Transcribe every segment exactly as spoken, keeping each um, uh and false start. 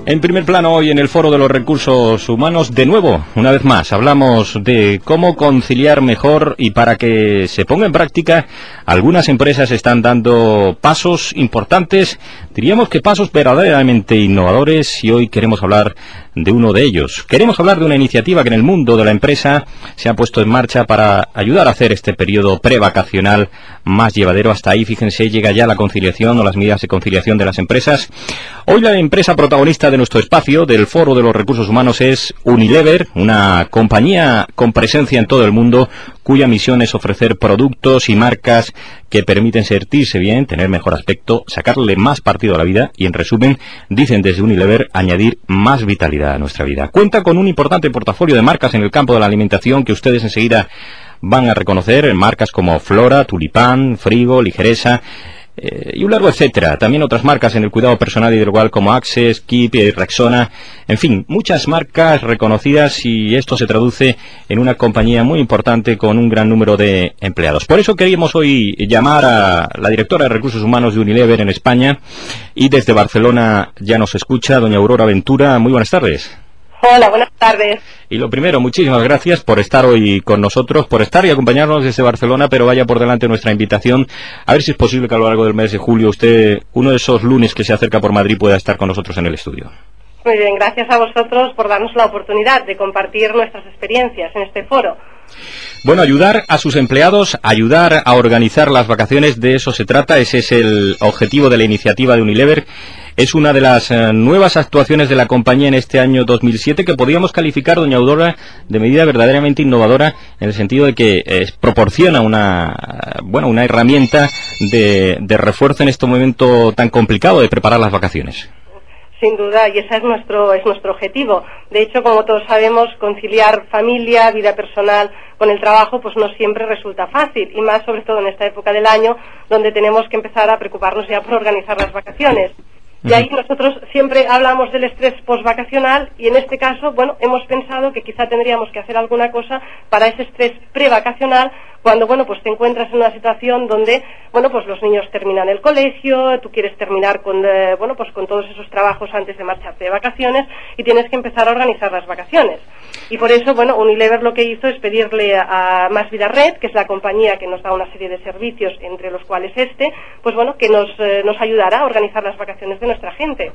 En primer plano hoy en el Foro de los Recursos Humanos, de nuevo, una vez más, hablamos de cómo conciliar mejor y para que se ponga en práctica. Algunas empresas están dando pasos importantes, diríamos que pasos verdaderamente innovadores, y hoy queremos hablar de uno de ellos. Queremos hablar de una iniciativa que en el mundo de la empresa se ha puesto en marcha para ayudar a hacer este periodo prevacacional más llevadero. Hasta ahí, fíjense, llega ya la conciliación o las medidas de conciliación de las empresas. Hoy la empresa protagonista de nuestro espacio, del Foro de los Recursos Humanos, es Unilever, una compañía con presencia en todo el mundo, cuya misión es ofrecer productos y marcas que permiten sentirse bien, tener mejor aspecto, sacarle más partido a la vida y, en resumen, dicen desde Unilever, añadir más vitalidad a nuestra vida. Cuenta con un importante portafolio de marcas en el campo de la alimentación que ustedes enseguida van a reconocer, marcas como Flora, Tulipán, Frigo, Ligeresa, Eh, y un largo etcétera. También otras marcas en el cuidado personal y del hogar como Access, Keep, Rexona, en fin, muchas marcas reconocidas, y esto se traduce en una compañía muy importante con un gran número de empleados. Por eso queríamos hoy llamar a la directora de Recursos Humanos de Unilever en España, y desde Barcelona ya nos escucha doña Aurora Ventura. Muy buenas tardes. Hola, buenas tardes. Y lo primero, muchísimas gracias por estar hoy con nosotros, por estar y acompañarnos desde Barcelona, pero vaya por delante nuestra invitación. A ver si es posible que a lo largo del mes de julio usted, uno de esos lunes que se acerca por Madrid, pueda estar con nosotros en el estudio. Muy bien, gracias a vosotros por darnos la oportunidad de compartir nuestras experiencias en este foro. Bueno, ayudar a sus empleados, ayudar a organizar las vacaciones, de eso se trata. Ese es el objetivo de la iniciativa de Unilever. Es una de las eh, nuevas actuaciones de la compañía en este año dos mil siete que podríamos calificar, doña Aurora, de medida verdaderamente innovadora, en el sentido de que eh, proporciona una bueno una herramienta de, de refuerzo en este momento tan complicado de preparar las vacaciones. Sin duda, y ese es nuestro es nuestro objetivo. De hecho, como todos sabemos, conciliar familia, vida personal con el trabajo, pues no siempre resulta fácil, y más sobre todo en esta época del año, donde tenemos que empezar a preocuparnos ya por organizar las vacaciones. Y ahí nosotros siempre hablamos del estrés postvacacional, y en este caso, bueno, hemos pensado que quizá tendríamos que hacer alguna cosa para ese estrés prevacacional, cuando, bueno, pues te encuentras en una situación donde, bueno, pues los niños terminan el colegio, tú quieres terminar con, eh, bueno, pues con todos esos trabajos antes de marcharte de vacaciones, y tienes que empezar a organizar las vacaciones. Y por eso, bueno, Unilever lo que hizo es pedirle a Más Vida Red, que es la compañía que nos da una serie de servicios, entre los cuales este, pues bueno, que nos, eh, nos ayudará a organizar las vacaciones de nuestra gente.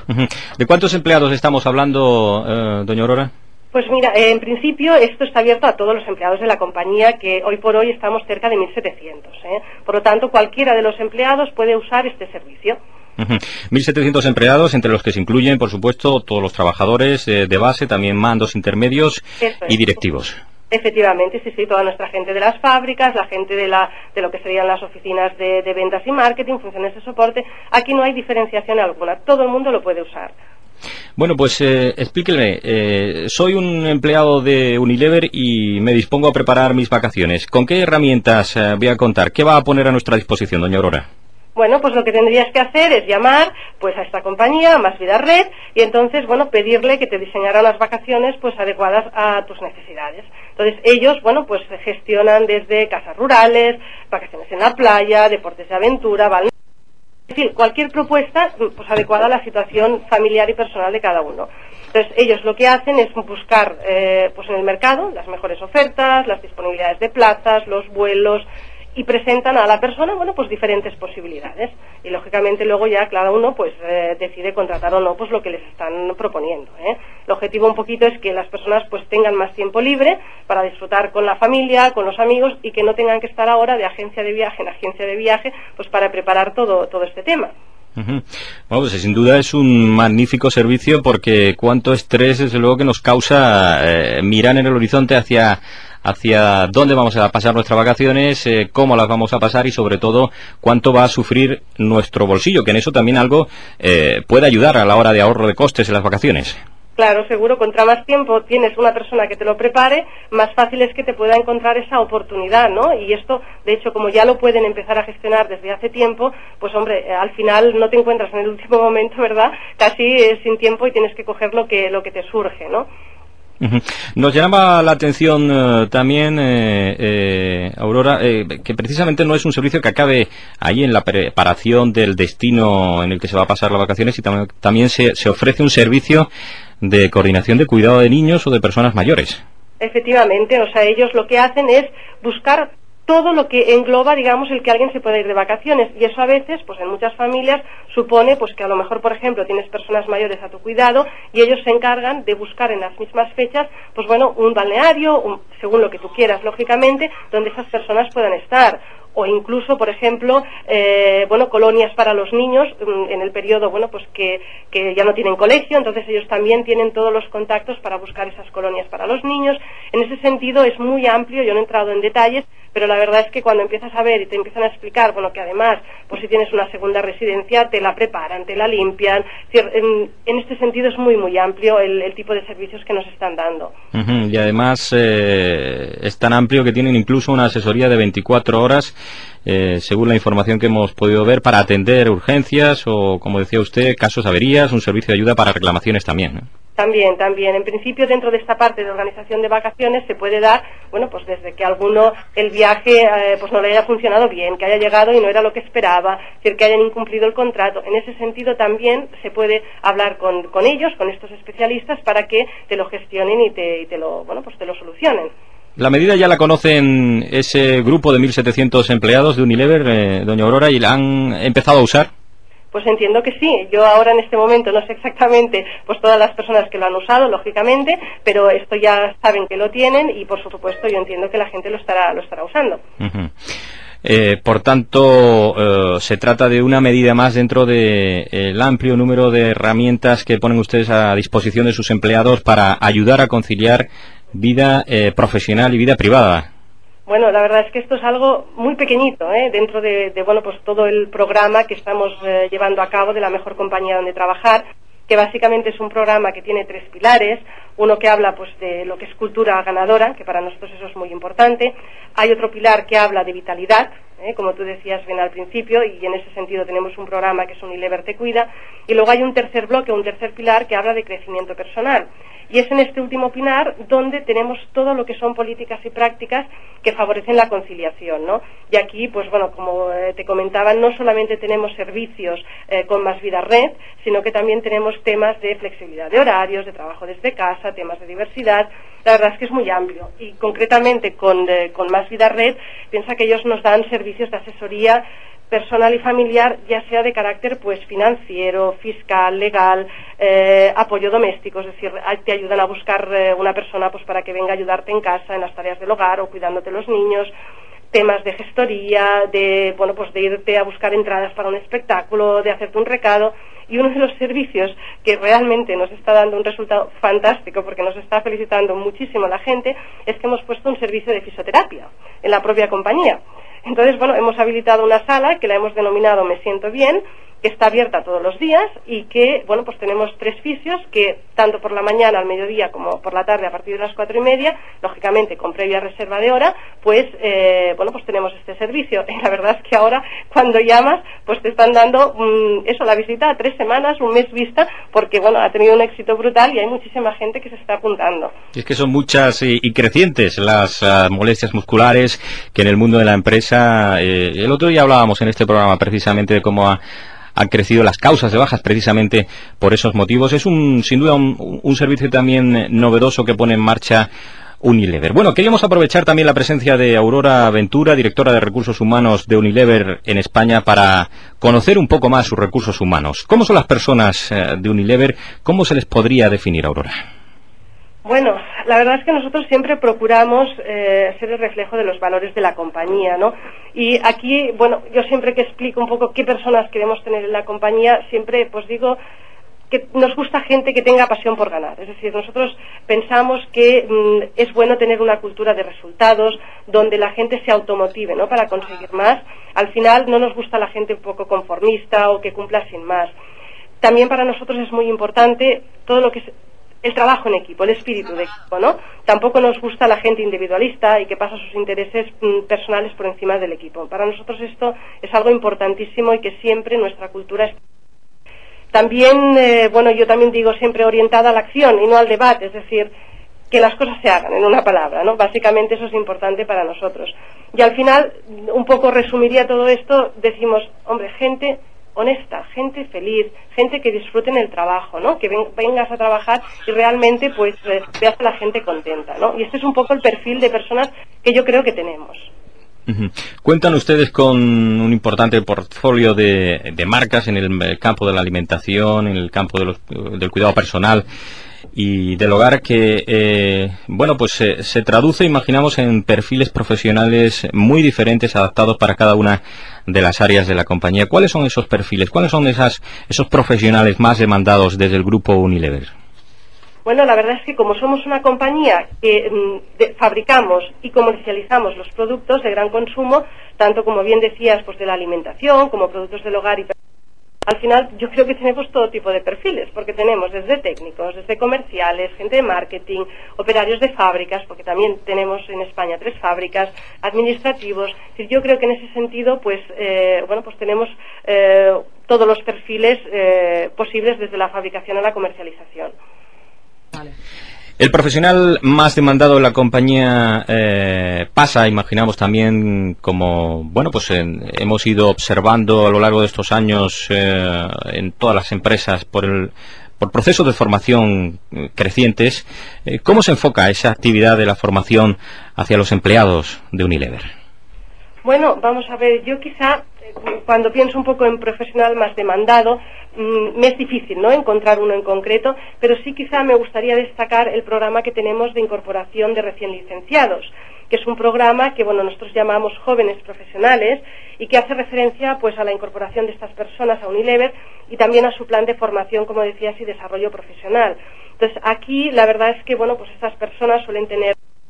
¿De cuántos empleados estamos hablando, eh, doña Aurora? Pues mira, eh, en principio esto está abierto a todos los empleados de la compañía, que hoy por hoy estamos cerca de mil setecientos. ¿eh? Por lo tanto, cualquiera de los empleados puede usar este servicio. Uh-huh. mil setecientos empleados, entre los que se incluyen, por supuesto, todos los trabajadores eh, de base, también mandos intermedios y directivos. Efectivamente, sí, sí, toda nuestra gente de las fábricas, la gente de la de lo que serían las oficinas de, de ventas y marketing, funciones de soporte. Aquí no hay diferenciación alguna, todo el mundo lo puede usar. Bueno, pues eh, explíqueme, eh, soy un empleado de Unilever y me dispongo a preparar mis vacaciones. ¿Con qué herramientas eh, voy a contar? ¿Qué va a poner a nuestra disposición, doña Aurora? Bueno, pues lo que tendrías que hacer es llamar pues a esta compañía, Más Vida Red, y entonces, bueno, pedirle que te diseñaran las vacaciones pues adecuadas a tus necesidades. Entonces ellos, bueno, pues gestionan desde casas rurales, vacaciones en la playa, deportes de aventura, balnearios, es decir, cualquier propuesta pues adecuada a la situación familiar y personal de cada uno. Entonces ellos lo que hacen es buscar eh, pues en el mercado las mejores ofertas, las disponibilidades de plazas, los vuelos, y presentan a la persona, bueno, pues diferentes posibilidades, y lógicamente luego ya cada uno pues eh, decide contratar o no pues lo que les están proponiendo, ¿eh? El objetivo un poquito es que las personas pues tengan más tiempo libre para disfrutar con la familia, con los amigos, y que no tengan que estar ahora de agencia de viaje en agencia de viaje pues para preparar todo todo este tema. Uh-huh. Bueno, pues sin duda es un magnífico servicio, porque cuánto estrés desde luego que nos causa eh, mirar en el horizonte hacia hacia dónde vamos a pasar nuestras vacaciones, eh, cómo las vamos a pasar, y sobre todo cuánto va a sufrir nuestro bolsillo, que en eso también algo eh, puede ayudar a la hora de ahorro de costes en las vacaciones. Claro, seguro, contra más tiempo tienes una persona que te lo prepare, más fácil es que te pueda encontrar esa oportunidad, ¿no? Y esto, de hecho, como ya lo pueden empezar a gestionar desde hace tiempo, pues hombre, al final no te encuentras en el último momento, ¿verdad? Casi eh, sin tiempo, y tienes que coger lo que lo que te surge, ¿no? Uh-huh. Nos llamaba la atención uh, también, eh, eh, Aurora, eh, que precisamente no es un servicio que acabe ahí en la preparación del destino en el que se va a pasar las vacaciones, y tam- también se, se ofrece un servicio de coordinación de cuidado de niños o de personas mayores. Efectivamente, o sea, ellos lo que hacen es buscar todo lo que engloba, digamos, el que alguien se pueda ir de vacaciones, y eso a veces, pues en muchas familias, supone pues que a lo mejor, por ejemplo, tienes personas mayores a tu cuidado y ellos se encargan de buscar en las mismas fechas, pues bueno, un balneario, un, según lo que tú quieras, lógicamente, donde esas personas puedan estar. O incluso, por ejemplo, eh, bueno, colonias para los niños en el periodo, bueno, pues que, que ya no tienen colegio, entonces ellos también tienen todos los contactos para buscar esas colonias para los niños. En ese sentido es muy amplio, yo no he entrado en detalles, pero la verdad es que cuando empiezas a ver y te empiezan a explicar, bueno, que además, pues si tienes una segunda residencia, te la preparan, te la limpian, en, en este sentido es muy, muy amplio el, el tipo de servicios que nos están dando. Uh-huh. Y además eh, es tan amplio que tienen incluso una asesoría de veinticuatro horas, eh, según la información que hemos podido ver, para atender urgencias o, como decía usted, casos averías, un servicio de ayuda para reclamaciones también, ¿eh? También, también. En principio, dentro de esta parte de organización de vacaciones se puede dar, bueno, pues desde que alguno el viaje eh, pues no le haya funcionado bien, que haya llegado y no era lo que esperaba, es decir, que hayan incumplido el contrato. En ese sentido también se puede hablar con, con ellos, con estos especialistas, para que te lo gestionen y te, y te lo, bueno, pues te lo solucionen. La medida ya la conocen ese grupo de mil setecientos empleados de Unilever, eh, doña Aurora, y la han empezado a usar. Pues entiendo que sí. Yo ahora en este momento no sé exactamente pues todas las personas que lo han usado, lógicamente, pero esto ya saben que lo tienen y por supuesto yo entiendo que la gente lo estará lo estará usando. Uh-huh. Eh, por tanto, eh, se trata de una medida más dentro del de amplio número de herramientas que ponen ustedes a disposición de sus empleados para ayudar a conciliar vida eh, profesional y vida privada. Bueno, la verdad es que esto es algo muy pequeñito, ¿eh? Dentro de, de, bueno, pues todo el programa que estamos eh, llevando a cabo de la mejor compañía donde trabajar, que básicamente es un programa que tiene tres pilares. Uno que habla pues de lo que es cultura ganadora, que para nosotros eso es muy importante. Hay otro pilar que habla de vitalidad, ¿eh? Como tú decías bien al principio, y en ese sentido tenemos un programa que es Unilever Te Cuida. Y luego hay un tercer bloque, un tercer pilar que habla de crecimiento personal. Y es en este último pilar donde tenemos todo lo que son políticas y prácticas que favorecen la conciliación, ¿no? Y aquí, pues bueno, como eh, te comentaba, no solamente tenemos servicios eh, con Más Vida Red, sino que también tenemos temas de flexibilidad de horarios, de trabajo desde casa, temas de diversidad. La verdad es que es muy amplio. Y concretamente con, eh, con Más Vida Red, piensa que ellos nos dan servicios de asesoría personal y familiar, ya sea de carácter pues financiero, fiscal, legal, eh, apoyo doméstico, es decir, te ayudan a buscar eh, una persona pues para que venga a ayudarte en casa, en las tareas del hogar o cuidándote los niños, temas de gestoría, de bueno pues de irte a buscar entradas para un espectáculo, de hacerte un recado. Y uno de los servicios que realmente nos está dando un resultado fantástico, porque nos está felicitando muchísimo la gente, es que hemos puesto un servicio de fisioterapia en la propia compañía. Entonces, bueno, hemos habilitado una sala que la hemos denominado Me Siento Bien, que está abierta todos los días y que, bueno, pues tenemos tres fisios que tanto por la mañana al mediodía como por la tarde a partir de las cuatro y media, lógicamente con previa reserva de hora, pues, eh, bueno, pues tenemos este servicio. Y la verdad es que ahora cuando llamas, pues te están dando mmm, eso, la visita a tres semanas, un mes vista, porque, bueno, ha tenido un éxito brutal y hay muchísima gente que se está apuntando. Es que son muchas y, y crecientes las uh, molestias musculares que en el mundo de la empresa, eh, el otro día hablábamos en este programa precisamente de cómo ha han crecido las causas de bajas precisamente por esos motivos. Es un sin duda un, un servicio también novedoso que pone en marcha Unilever. Bueno, queríamos aprovechar también la presencia de Aurora Ventura, directora de Recursos Humanos de Unilever en España, para conocer un poco más sus recursos humanos. ¿Cómo son las personas de Unilever? ¿Cómo se les podría definir, Aurora? Bueno, la verdad es que nosotros siempre procuramos eh, ser el reflejo de los valores de la compañía, ¿no? Y aquí, bueno, yo siempre que explico un poco qué personas queremos tener en la compañía, siempre pues digo que nos gusta gente que tenga pasión por ganar. Es decir, nosotros pensamos que mmm, es bueno tener una cultura de resultados donde la gente se automotive, ¿no?, para conseguir más. Al final no nos gusta la gente un poco conformista o que cumpla sin más. También para nosotros es muy importante todo lo que es el trabajo en equipo, el espíritu de equipo, ¿no? Tampoco nos gusta la gente individualista y que pasa sus intereses mmm, personales por encima del equipo. Para nosotros esto es algo importantísimo y que siempre nuestra cultura es... También, eh, bueno, yo también digo siempre orientada a la acción y no al debate, es decir, que las cosas se hagan, en una palabra, ¿no? Básicamente eso es importante para nosotros. Y al final, un poco resumiría todo esto, decimos, hombre, gente honesta, gente feliz, gente que disfrute en el trabajo, ¿no? Que ven, vengas a trabajar y realmente pues eh, veas a la gente contenta, ¿no? Y este es un poco el perfil de personas que yo creo que tenemos. Uh-huh. Cuentan ustedes con un importante portfolio de, de marcas en el campo de la alimentación, en el campo de los, del cuidado personal y del hogar que, eh, bueno, pues eh, se traduce, imaginamos, en perfiles profesionales muy diferentes, adaptados para cada una de las áreas de la compañía. ¿Cuáles son esos perfiles? ¿Cuáles son esas, esos profesionales más demandados desde el grupo Unilever? Bueno, la verdad es que como somos una compañía que mm, de, fabricamos y comercializamos los productos de gran consumo, tanto como bien decías, pues de la alimentación, como productos del hogar y al final yo creo que tenemos todo tipo de perfiles, porque tenemos desde técnicos, desde comerciales, gente de marketing, operarios de fábricas, porque también tenemos en España tres fábricas, administrativos. Yo creo que en ese sentido, pues, eh, bueno, pues tenemos eh, todos los perfiles eh, posibles desde la fabricación a la comercialización. Vale. El profesional más demandado en la compañía eh, pasa, imaginamos también, como bueno, pues en, hemos ido observando a lo largo de estos años eh, en todas las empresas por el por procesos de formación crecientes. Eh, ¿Cómo se enfoca esa actividad de la formación hacia los empleados de Unilever? Bueno, vamos a ver, yo quizá cuando pienso un poco en profesional más demandado, mmm, me es difícil, ¿no?, encontrar uno en concreto, pero sí quizá me gustaría destacar el programa que tenemos de incorporación de recién licenciados, que es un programa que, bueno, nosotros llamamos Jóvenes Profesionales y que hace referencia, pues, a la incorporación de estas personas a Unilever y también a su plan de formación, como decías, y desarrollo profesional. Entonces, aquí la verdad es que, bueno, pues estas personas suelen tener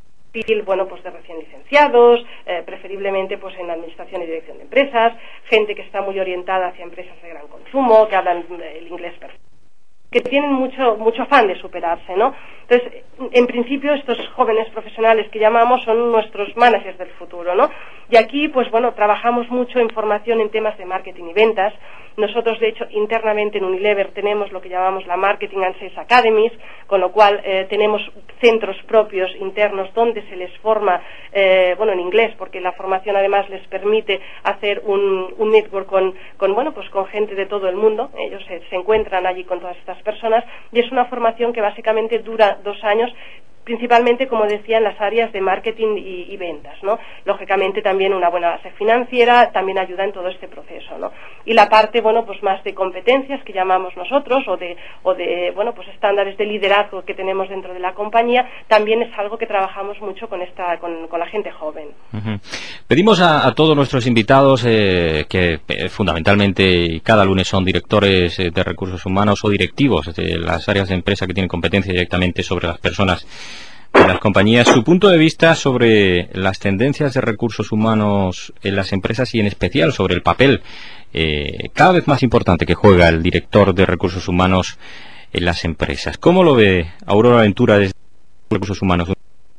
bueno, pues de recién licenciados, eh, preferiblemente pues en administración y dirección de empresas, gente que está muy orientada hacia empresas de gran consumo, que hablan el inglés perfecto, que tienen mucho mucho afán de superarse, ¿no? Entonces, en principio, estos jóvenes profesionales que llamamos son nuestros managers del futuro, ¿no? Y aquí, pues bueno, trabajamos mucho en formación en temas de marketing y ventas. Nosotros, de hecho, internamente en Unilever tenemos lo que llamamos la Marketing and Sales Academies, con lo cual eh, tenemos centros propios internos donde se les forma, eh, bueno, en inglés, porque la formación además les permite hacer un, un network con, con, bueno, pues con gente de todo el mundo. Ellos se, se encuentran allí con todas estas personas y es una formación que básicamente dura dos años, principalmente, como decía, en las áreas de marketing y, y ventas, ¿no? Lógicamente también una buena base financiera también ayuda en todo este proceso, ¿no? Y la parte, bueno, pues más de competencias que llamamos nosotros o de, o de bueno, pues estándares de liderazgo que tenemos dentro de la compañía, también es algo que trabajamos mucho con esta, con, con la gente joven. Uh-huh. Pedimos a, a todos nuestros invitados eh, que eh, fundamentalmente cada lunes son directores eh, de recursos humanos o directivos de las áreas de empresa que tienen competencia directamente sobre las personas de las compañías, su punto de vista sobre las tendencias de recursos humanos en las empresas y en especial sobre el papel eh, cada vez más importante que juega el director de recursos humanos en las empresas. ¿Cómo lo ve Aurora Ventura desde recursos humanos?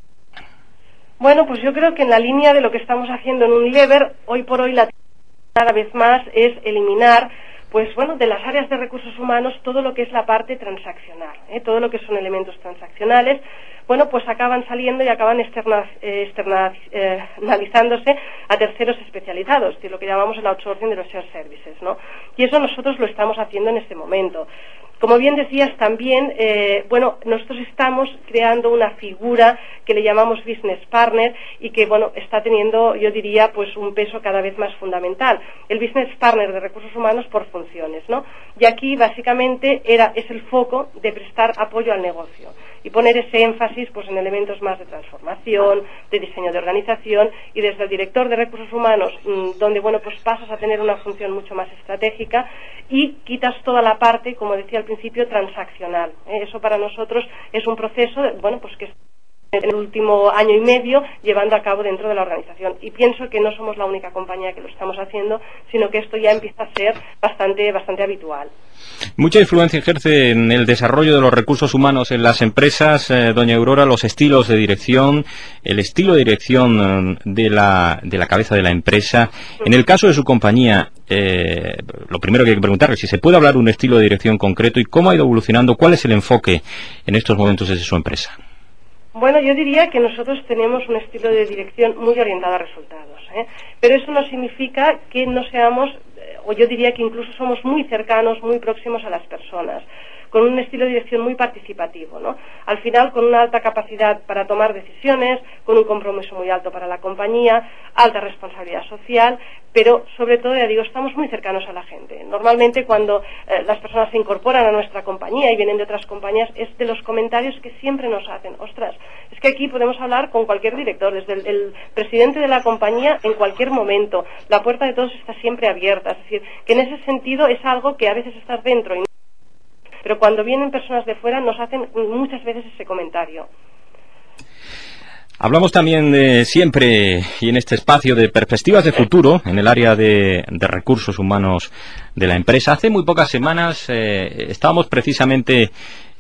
Bueno, pues yo creo que en la línea de lo que estamos haciendo en Unilever, hoy por hoy la cada vez más es eliminar, pues bueno, de las áreas de recursos humanos todo lo que es la parte transaccional, ¿eh? Todo lo que son elementos transaccionales, bueno, pues acaban saliendo y acaban externa, eh, externalizándose eh, a terceros especializados, de lo que llamamos el outsourcing de los shared services, ¿no? Y eso nosotros lo estamos haciendo en este momento. Como bien decías también, eh, bueno, nosotros estamos creando una figura que le llamamos Business Partner y que, bueno, está teniendo, yo diría, pues un peso cada vez más fundamental. El Business Partner de recursos humanos por funciones, ¿no? Y aquí, básicamente, era, es el foco de prestar apoyo al negocio y poner ese énfasis, pues, en elementos más de transformación, de diseño de organización y desde el director de recursos humanos, mmm, donde, bueno, pues pasas a tener una función mucho más estratégica y quitas toda la parte, como decía al principio, transaccional. ¿eh? Eso para nosotros es un proceso, bueno, pues que en el último año y medio llevando a cabo dentro de la organización. Y pienso que no somos la única compañía que lo estamos haciendo, sino que esto ya empieza a ser bastante, bastante habitual. Mucha influencia ejerce en el desarrollo de los recursos humanos en las empresas, eh, doña Aurora, los estilos de dirección, el estilo de dirección de la, de la cabeza de la empresa. En el caso de su compañía, eh, lo primero que hay que preguntar es si se puede hablar de un estilo de dirección concreto y cómo ha ido evolucionando, cuál es el enfoque en estos momentos desde su empresa. Bueno, yo diría que nosotros tenemos un estilo de dirección muy orientado a resultados, ¿eh? Pero eso no significa que no seamos, o yo diría que incluso somos muy cercanos, muy próximos a las personas, con un estilo de dirección muy participativo, ¿no? Al final, con una alta capacidad para tomar decisiones, con un compromiso muy alto para la compañía, alta responsabilidad social, pero sobre todo, ya digo, estamos muy cercanos a la gente. Normalmente cuando eh, las personas se incorporan a nuestra compañía y vienen de otras compañías, es de los comentarios que siempre nos hacen. Ostras, es que aquí podemos hablar con cualquier director, desde el, el presidente de la compañía en cualquier momento. La puerta de todos está siempre abierta. Es decir, que en ese sentido es algo que a veces estás dentro y pero cuando vienen personas de fuera nos hacen muchas veces ese comentario. Hablamos también de siempre y en este espacio de perspectivas de futuro en el área de, de recursos humanos de la empresa. Hace muy pocas semanas eh, estábamos precisamente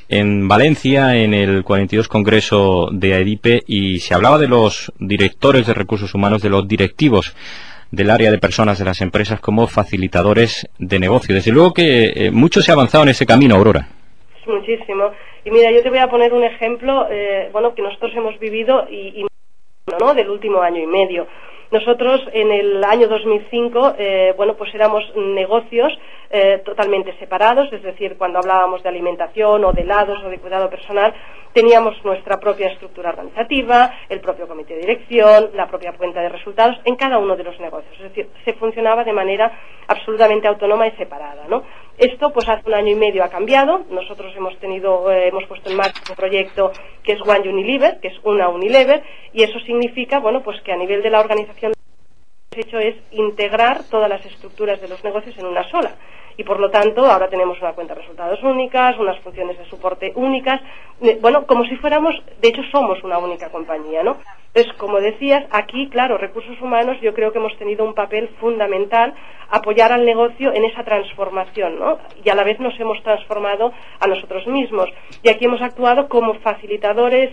en Valencia en el cuarenta y dos Congreso de AEDIPE y se hablaba de los directores de recursos humanos, de los directivos del área de personas de las empresas como facilitadores de negocio. Desde luego que eh, mucho se ha avanzado en ese camino, Aurora. Muchísimo. Y mira, yo te voy a poner un ejemplo, eh, bueno, que nosotros hemos vivido y, y ¿no? del último año y medio. Nosotros en el año dos mil cinco, eh, bueno, pues éramos negocios eh, totalmente separados, es decir, cuando hablábamos de alimentación o de helados o de cuidado personal, teníamos nuestra propia estructura organizativa, el propio comité de dirección, la propia cuenta de resultados en cada uno de los negocios, es decir, se funcionaba de manera absolutamente autónoma y separada, ¿no? Esto, pues hace un año y medio ha cambiado. Nosotros hemos tenido, eh, hemos puesto en marcha un proyecto que es One Unilever, que es una Unilever, y eso significa, bueno, pues que a nivel de la organización lo que hemos hecho es integrar todas las estructuras de los negocios en una sola. Y por lo tanto, ahora tenemos una cuenta de resultados únicas, unas funciones de soporte únicas, bueno, como si fuéramos, de hecho somos una única compañía, ¿no? Entonces, como decías, aquí, claro, recursos humanos, yo creo que hemos tenido un papel fundamental, apoyar al negocio en esa transformación, ¿no? Y a la vez nos hemos transformado a nosotros mismos. Y aquí hemos actuado como facilitadores,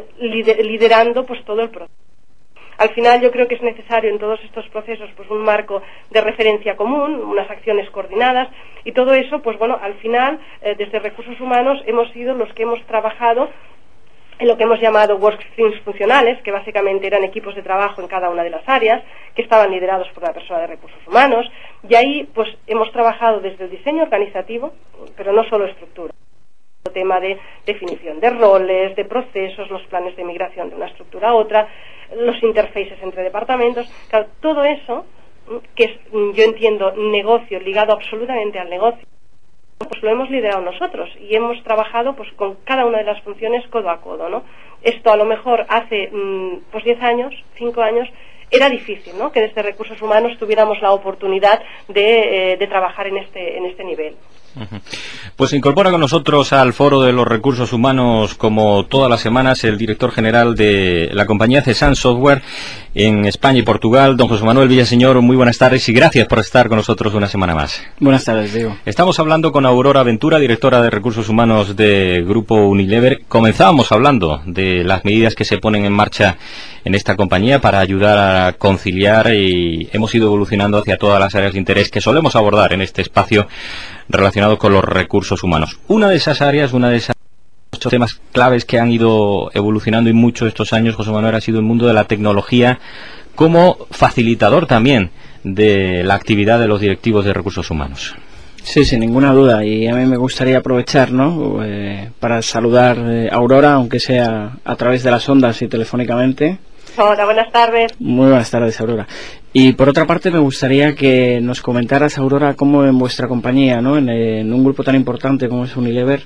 liderando pues todo el proceso. Al final yo creo que es necesario en todos estos procesos pues un marco de referencia común, unas acciones coordinadas y todo eso, pues bueno, al final eh, desde recursos humanos hemos sido los que hemos trabajado en lo que hemos llamado work streams funcionales, que básicamente eran equipos de trabajo en cada una de las áreas, que estaban liderados por una persona de recursos humanos, y ahí pues hemos trabajado desde el diseño organizativo, pero no solo estructura. El tema de definición de roles, de procesos, los planes de migración de una estructura a otra, los interfaces entre departamentos, claro, todo eso, que es, yo entiendo, negocio, ligado absolutamente al negocio, pues lo hemos liderado nosotros y hemos trabajado pues con cada una de las funciones codo a codo, ¿no? Esto a lo mejor hace pues diez años, cinco años, era difícil, ¿no? Que desde recursos humanos tuviéramos la oportunidad de, eh, de trabajar en este, en este nivel. Pues se incorpora con nosotros al Foro de los Recursos Humanos, como todas las semanas, el director general de la compañía Cesan Software en España y Portugal, don José Manuel Villaseñor. Muy buenas tardes y gracias por estar con nosotros una semana más. Buenas tardes, Diego. Estamos hablando con Aurora Ventura, directora de Recursos Humanos de Grupo Unilever. Comenzábamos hablando de las medidas que se ponen en marcha en esta compañía para ayudar a conciliar, y hemos ido evolucionando hacia todas las áreas de interés que solemos abordar en este espacio relacionado con los recursos humanos. Una de esas áreas, una de esas temas claves que han ido evolucionando y mucho estos años, José Manuel, ha sido el mundo de la tecnología como facilitador también de la actividad de los directivos de recursos humanos. Sí, sin ninguna duda, y a mí me gustaría aprovechar, ¿no? Eh, para saludar eh, a Aurora, aunque sea a través de las ondas y telefónicamente. Hola, buenas tardes. Muy buenas tardes, Aurora. Y por otra parte me gustaría que nos comentaras, Aurora, cómo en vuestra compañía, ¿no? En, en un grupo tan importante como es Unilever,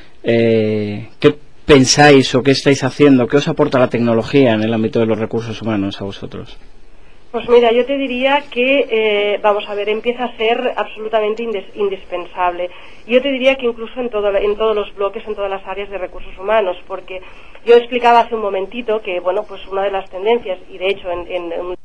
eh, ¿qué pensáis o qué estáis haciendo? ¿Qué os aporta la tecnología en el ámbito de los recursos humanos a vosotros? Pues mira, yo te diría que, eh, vamos a ver, empieza a ser absolutamente indes, indispensable. Yo te diría que incluso en, todo, en todos los bloques, en todas las áreas de recursos humanos, porque yo explicaba hace un momentito que, bueno, pues una de las tendencias, y de hecho en, en, en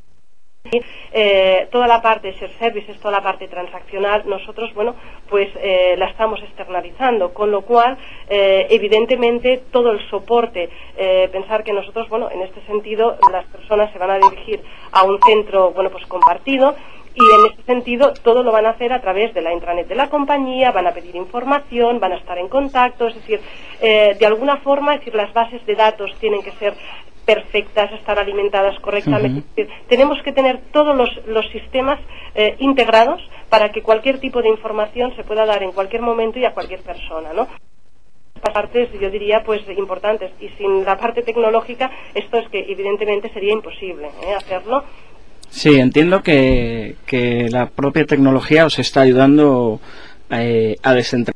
Eh, toda la parte share services, toda la parte transaccional, nosotros, bueno, pues eh, la estamos externalizando, con lo cual, eh, evidentemente, todo el soporte, eh, pensar que nosotros, bueno, en este sentido, las personas se van a dirigir a un centro, bueno, pues compartido, Y en ese sentido, todo lo van a hacer a través de la intranet de la compañía, van a pedir información, van a estar en contacto, es decir, eh, de alguna forma, es decir, las bases de datos tienen que ser perfectas, estar alimentadas correctamente. Uh-huh. Tenemos que tener todos los, los sistemas eh, integrados para que cualquier tipo de información se pueda dar en cualquier momento y a cualquier persona, ¿no? Partes, yo diría, pues importantes, y sin la parte tecnológica esto es que evidentemente sería imposible ¿eh? hacerlo. Sí, entiendo que, que la propia tecnología os está ayudando eh, a descentralizar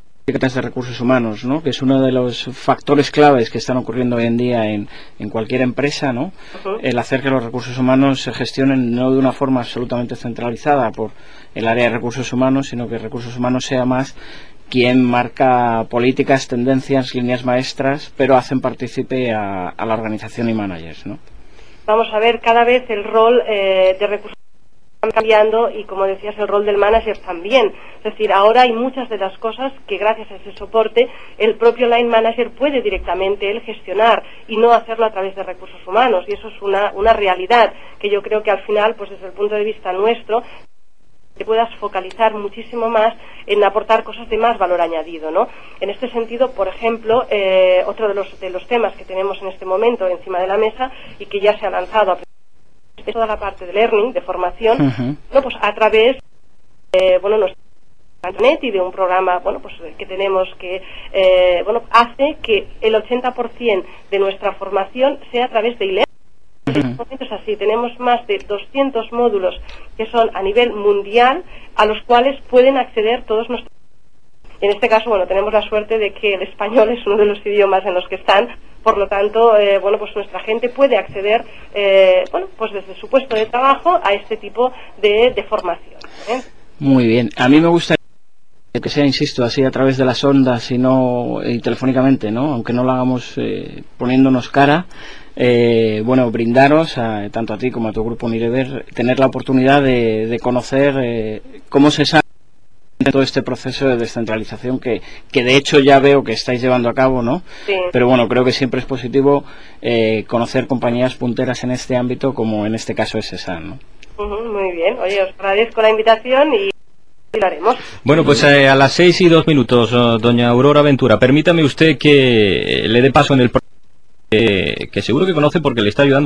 de recursos humanos, ¿no? Que es uno de los factores claves que están ocurriendo hoy en día en, en cualquier empresa, ¿no? Uh-huh. El hacer que los recursos humanos se gestionen no de una forma absolutamente centralizada por el área de recursos humanos, sino que recursos humanos sea más quien marca políticas, tendencias, líneas maestras, pero hacen partícipe a, a la organización y managers, ¿no? Vamos a ver, cada vez el rol eh, de recursos está cambiando y, como decías, el rol del manager también. Es decir, ahora hay muchas de las cosas que gracias a ese soporte el propio line manager puede directamente él gestionar y no hacerlo a través de recursos humanos, y eso es una, una realidad que yo creo que al final, pues desde el punto de vista nuestro, te puedas focalizar muchísimo más en aportar cosas de más valor añadido, ¿no? En este sentido, por ejemplo, eh, otro de los, de los temas que tenemos en este momento encima de la mesa y que ya se ha lanzado a es toda la parte de learning, de formación, uh-huh. ¿no? Pues a través de, bueno, nuestra internet y de un programa, bueno, pues que tenemos que, eh, bueno, hace que el ochenta por ciento de nuestra formación sea a través de e-learning. En este momento es así, tenemos más de doscientos módulos que son a nivel mundial a los cuales pueden acceder todos nuestros. En este caso, bueno, tenemos la suerte de que el español es uno de los idiomas en los que están, por lo tanto, eh, bueno, pues nuestra gente puede acceder, eh, bueno, pues desde su puesto de trabajo a este tipo de, de formación, ¿eh? Muy bien, a mí me gusta que sea, insisto, así a través de las ondas y no y telefónicamente, ¿no? Aunque no lo hagamos eh, poniéndonos cara. Eh, bueno, brindaros a, tanto a ti como a tu grupo Unilever, tener la oportunidad de, de conocer eh, cómo se sabe todo este proceso de descentralización que, que de hecho ya veo que estáis llevando a cabo, ¿no? Sí. Pero bueno, creo que siempre es positivo eh, conocer compañías punteras en este ámbito, como en este caso es ESAN, ¿no? Uh-huh, muy bien, oye, os agradezco la invitación y lo haremos. Bueno, pues eh, a las seis y dos minutos, oh, doña Aurora Ventura, permítame usted que le dé paso en el programa que, que seguro que conoce porque le está ayudando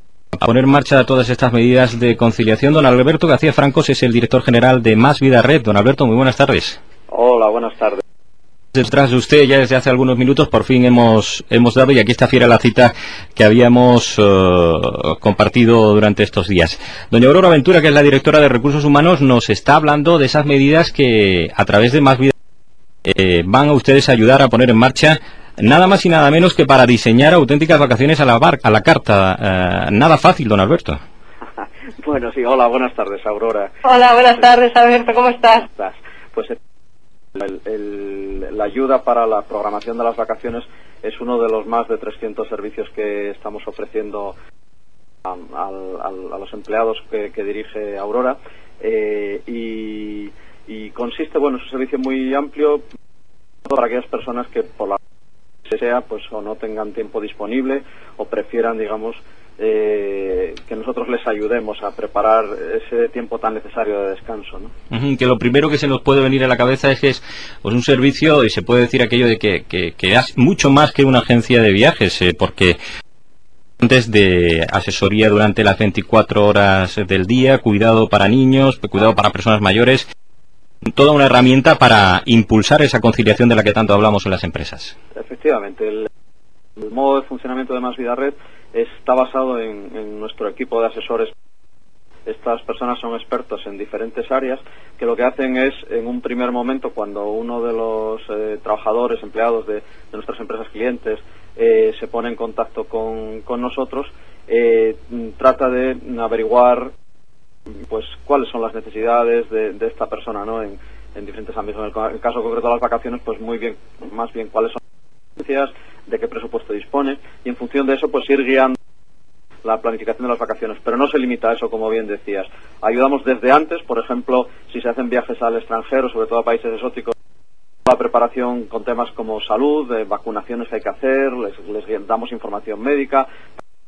a poner en marcha todas estas medidas de conciliación. Don Alberto García Francos es el director general de Más Vida Red. Don Alberto, muy buenas tardes. Hola, buenas tardes. Detrás de usted ya desde hace algunos minutos por fin hemos hemos dado, y aquí está fiera la cita que habíamos uh, compartido durante estos días. Doña Aurora Ventura, que es la directora de Recursos Humanos, nos está hablando de esas medidas que a través de Más Vida eh, van a ustedes a ayudar a poner en marcha, nada más y nada menos que para diseñar auténticas vacaciones a la, bar, a la carta. Uh, nada fácil, don Alberto. Bueno, sí, hola, buenas tardes, Aurora. Hola, buenas tardes, Alberto, ¿cómo estás? ¿Cómo estás? Pues el, el, la ayuda para la programación de las vacaciones es uno de los más de trescientos servicios que estamos ofreciendo a, a, a, a los empleados que, que dirige Aurora, eh, y, y consiste, bueno, es un servicio muy amplio para aquellas personas que por la sea, pues o no tengan tiempo disponible o prefieran, digamos, eh, que nosotros les ayudemos a preparar ese tiempo tan necesario de descanso, ¿no? Uh-huh, que lo primero que se nos puede venir a la cabeza es que es pues, un servicio, y se puede decir aquello de que, que, que es mucho más que una agencia de viajes, eh, porque antes de asesoría durante las veinticuatro horas del día, cuidado para niños, cuidado para personas mayores, toda una herramienta para impulsar esa conciliación de la que tanto hablamos en las empresas. Efectivamente, el, el modo de funcionamiento de Más Vida Red está basado en, en nuestro equipo de asesores. Estas personas son expertos en diferentes áreas que lo que hacen es, en un primer momento, cuando uno de los eh, trabajadores, empleados de, de nuestras empresas clientes eh, se pone en contacto con, con nosotros, eh, trata de averiguar pues cuáles son las necesidades de, de esta persona, ¿no? En, en diferentes ámbitos. En el, en el caso concreto de las vacaciones, pues muy bien, más bien cuáles son las necesidades, de qué presupuesto dispone, y en función de eso pues ir guiando la planificación de las vacaciones. Pero no se limita a eso, como bien decías. Ayudamos desde antes, por ejemplo, si se hacen viajes al extranjero, sobre todo a países exóticos, la preparación con temas como salud, de vacunaciones que hay que hacer, les, les damos información médica,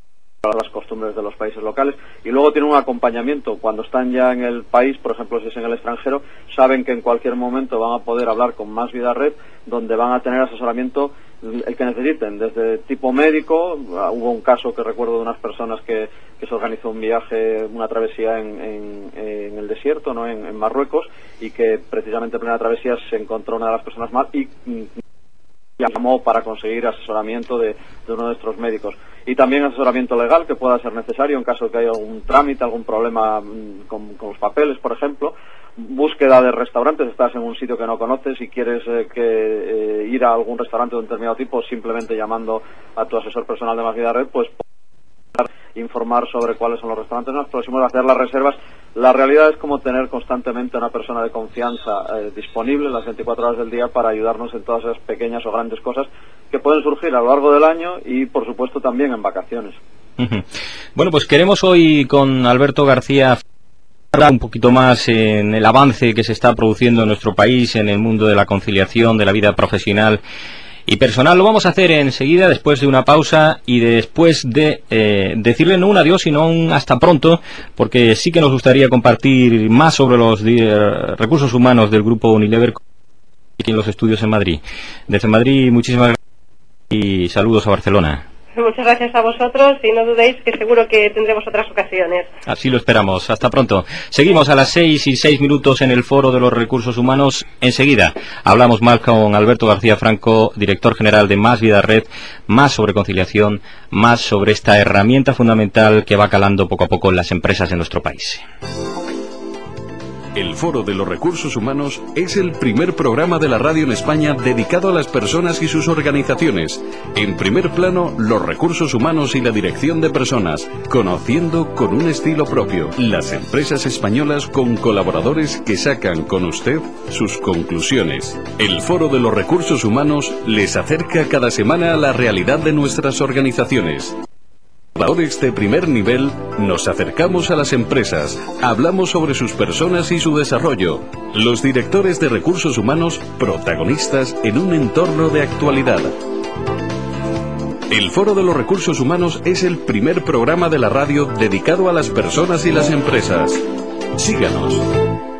las costumbres de los países locales, y luego tienen un acompañamiento cuando están ya en el país, por ejemplo si es en el extranjero, saben que en cualquier momento van a poder hablar con Más Vida Red, donde van a tener asesoramiento el que necesiten, desde tipo médico. Hubo un caso que recuerdo de unas personas que, que se organizó un viaje, una travesía en, en, en el desierto, ¿no? en, en Marruecos, y que precisamente en plena travesía se encontró una de las personas mal y llamó para conseguir asesoramiento de, de uno de nuestros médicos. Y también asesoramiento legal que pueda ser necesario en caso de que haya algún trámite, algún problema con, con los papeles, por ejemplo. Búsqueda de restaurantes, estás en un sitio que no conoces y quieres eh, que eh, ir a algún restaurante de un determinado tipo, simplemente llamando a tu asesor personal de Más Vida Red, pues informar sobre cuáles son los restaurantes más próximos, hacer las reservas. La realidad es como tener constantemente una persona de confianza eh, disponible las veinticuatro horas del día para ayudarnos en todas esas pequeñas o grandes cosas que pueden surgir a lo largo del año y, por supuesto, también en vacaciones. Uh-huh. Bueno, pues queremos hoy con Alberto García hablar un poquito más en el avance que se está produciendo en nuestro país en el mundo de la conciliación de la vida profesional y personal. Lo vamos a hacer enseguida, después de una pausa y después de eh, decirle no un adiós, sino un hasta pronto, porque sí que nos gustaría compartir más sobre los eh, recursos humanos del grupo Unilever aquí en los estudios en Madrid. Desde Madrid, muchísimas gracias y saludos a Barcelona. Muchas gracias a vosotros y no dudéis que seguro que tendremos otras ocasiones. Así lo esperamos. Hasta pronto. Seguimos a las seis y seis minutos en el Foro de los Recursos Humanos. Enseguida hablamos más con Alberto García Franco, director general de Más Vida Red, más sobre conciliación, más sobre esta herramienta fundamental que va calando poco a poco en las empresas de nuestro país. El Foro de los Recursos Humanos es el primer programa de la radio en España dedicado a las personas y sus organizaciones. En primer plano, los recursos humanos y la dirección de personas, conociendo con un estilo propio las empresas españolas con colaboradores que sacan con usted sus conclusiones. El Foro de los Recursos Humanos les acerca cada semana a la realidad de nuestras organizaciones. De este primer nivel, nos acercamos a las empresas, hablamos sobre sus personas y su desarrollo. Los directores de recursos humanos, protagonistas en un entorno de actualidad. El Foro de los Recursos Humanos es el primer programa de la radio dedicado a las personas y las empresas. Síganos.